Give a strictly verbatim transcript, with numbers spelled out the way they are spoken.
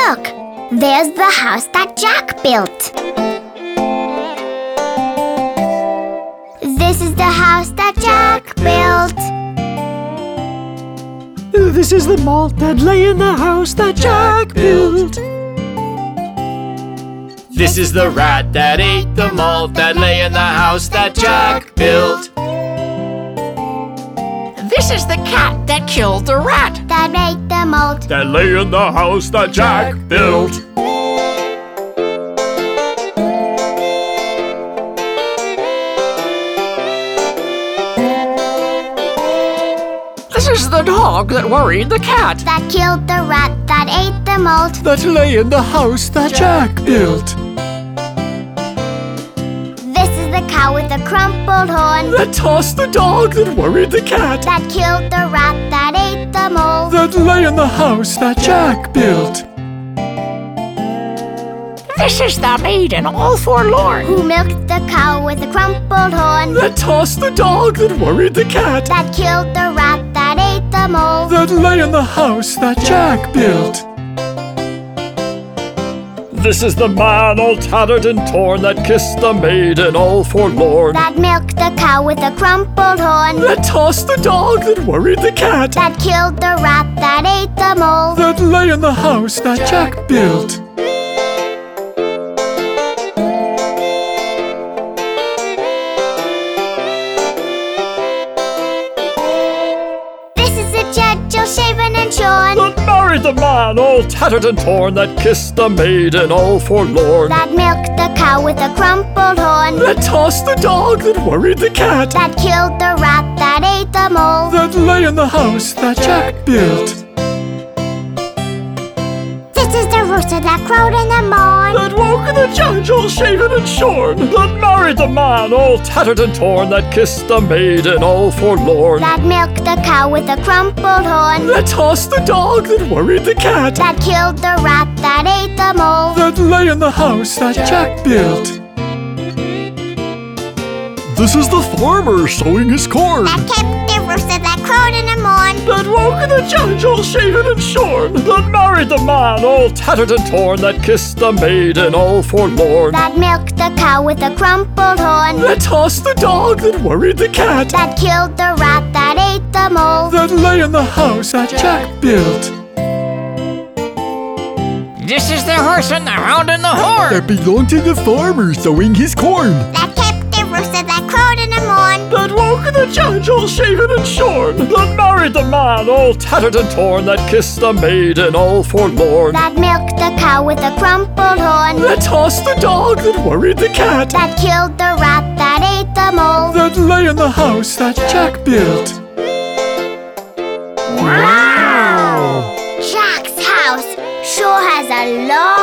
Look, there's the house that Jack built. This is the house that Jack built. This is the malt that lay in the house that Jack built. This is the rat that ate the malt that lay in the house that Jack built. This is the cat that killed the rat. That ate the malt. That lay in the house that Jack built. This is the dog that worried the cat. That killed the rat. That ate the malt. That lay in the house that Jack built. This is the cow with the crumpled horn. That tossed the dog that worried the cat. That killed the rat. That ate the mole. That lay in the house that Jack built. This is the maiden all forlorn. Who milked the cow with the crumpled horn. That tossed the dog that worried the cat. That killed the rat. That ate the mole. That lay in the house that Jack built. This is the man all tattered and torn that kissed the maiden all forlorn. That milked the cow with the crumpled horn. That tossed the dog that worried the cat. That killed the rat. That ate the mole. That lay in the house that Jack built. Shaven and shorn. That married the man all tattered and torn that kissed the maiden all forlorn. That milked the cow with a crumpled horn. That tossed the dog that worried the cat. That killed the rat. That ate the mole. That lay in the house that Jack built. This is the rooster that crowed in the morn. That woke the judge all shaven and shorn. That married the man all tattered and torn that kissed the maiden all forlorn. That milked the cow with a crumpled horn. That tossed the dog that worried the cat. That killed the rat. That ate the mole. That lay in the house that Jack built. This is the farmer sowing his corn. That kept the rooster that crowed in the morn. That woke the judge all shaven and shorn. That married the man all tattered and torn that kissed the maiden all forlorn. That milked the cow with a crumpled horn. That tossed the dog that worried the cat. That killed the rat. That ate the mole. That lay in the house that Jack built. This is the horse and the hound and the horn. That belonged to the farmer sowing his corn. That kept the rooster that crowed in the morn. That woke the judge all shaven and shorn. That married the man all tattered and torn that kissed the maiden all forlorn. That milked the cow with a crumpled horn. That tossed the dog that worried the cat. That killed the rat. That ate the mole. That lay in the house that Jack built. Wow! Jack's house sure has a lot